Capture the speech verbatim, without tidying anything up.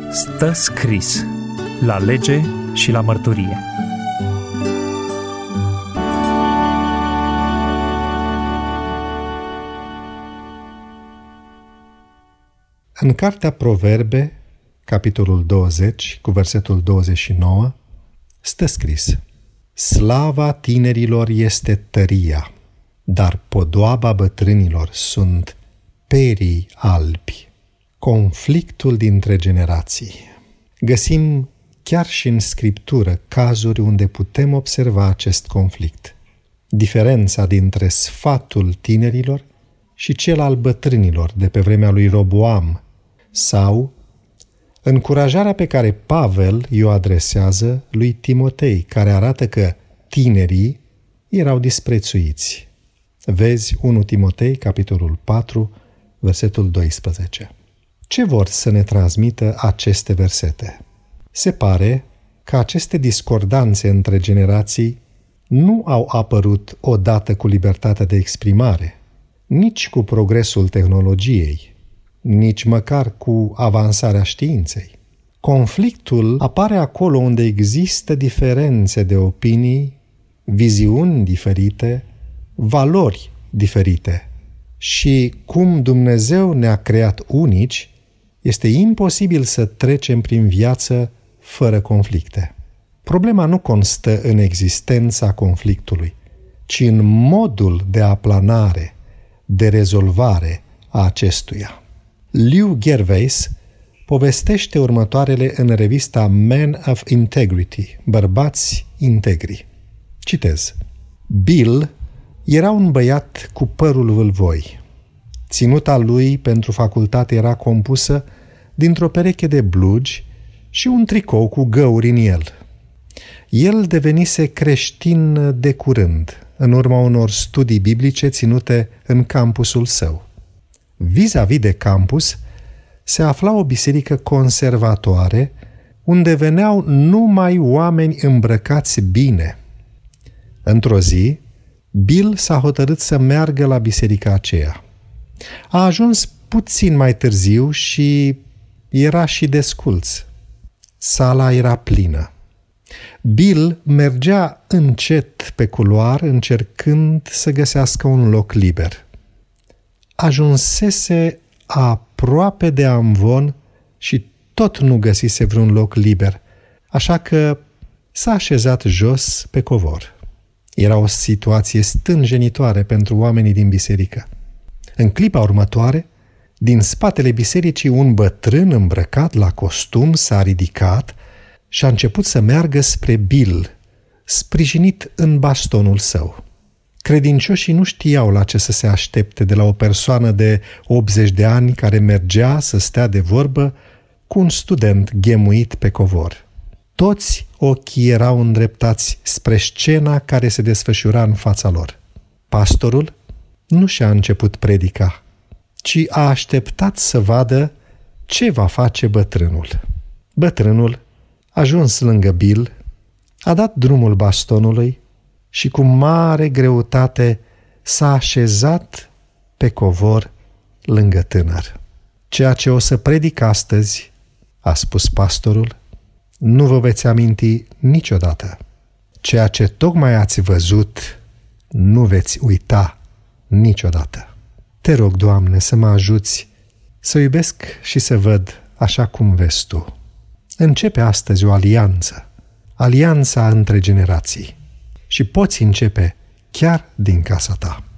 Stă scris la lege și la mărturie. În cartea Proverbe, capitolul douăzeci, cu versetul douăzeci și nouă, stă scris: slava tinerilor este tăria, dar podoaba bătrânilor sunt perii albi. Conflictul dintre generații. Găsim chiar și în Scriptură cazuri unde putem observa acest conflict. Diferența dintre sfatul tinerilor și cel al bătrânilor de pe vremea lui Roboam, sau încurajarea pe care Pavel i-o adresează lui Timotei, care arată că tinerii erau disprețuiți. Vezi unu Timotei, capitolul patru, versetul doisprezece. Ce vor să ne transmită aceste versete? Se pare că aceste discordanțe între generații nu au apărut odată cu libertatea de exprimare, nici cu progresul tehnologiei, nici măcar cu avansarea științei. Conflictul apare acolo unde există diferențe de opinii, viziuni diferite, valori diferite. Și cum Dumnezeu ne-a creat unici, este imposibil să trecem prin viață fără conflicte. Problema nu constă în existența conflictului, ci în modul de aplanare, de rezolvare a acestuia. Lew Gervais povestește următoarele în revista Men of Integrity, Bărbați integri. Citez: Bill era un băiat cu părul vâlvoi. Ținuta lui pentru facultate era compusă dintr-o pereche de blugi și un tricou cu găuri în el. El devenise creștin de curând, în urma unor studii biblice ținute în campusul său. Vis-a-vis de campus se afla o biserică conservatoare, unde veneau numai oameni îmbrăcați bine. Într-o zi, Bill s-a hotărât să meargă la biserica aceea. A ajuns puțin mai târziu și era și desculț. Sala era plină. Bill mergea încet pe culoar, încercând să găsească un loc liber. Ajunsese aproape de amvon și tot nu găsise vreun loc liber, așa că s-a așezat jos pe covor. Era o situație stânjenitoare pentru oamenii din biserică. În clipa următoare, din spatele bisericii, un bătrân îmbrăcat la costum s-a ridicat și a început să meargă spre Bill, sprijinit în bastonul său. Credincioșii nu știau la ce să se aștepte de la o persoană de optzeci de ani care mergea să stea de vorbă cu un student ghemuit pe covor. Toți ochii erau îndreptați spre scena care se desfășura în fața lor. Pastorul nu și-a început predica, ci a așteptat să vadă ce va face bătrânul. Bătrânul a ajuns lângă Bill, a dat drumul bastonului și cu mare greutate s-a așezat pe covor lângă tânăr. Ceea ce o să predic astăzi, a spus pastorul, nu vă veți aminti niciodată. Ceea ce tocmai ați văzut, nu veți uita niciodată. Te rog, Doamne, să mă ajuți să iubesc și să văd așa cum vezi Tu. Începe astăzi o alianță, alianța între generații, și poți începe chiar din casa ta.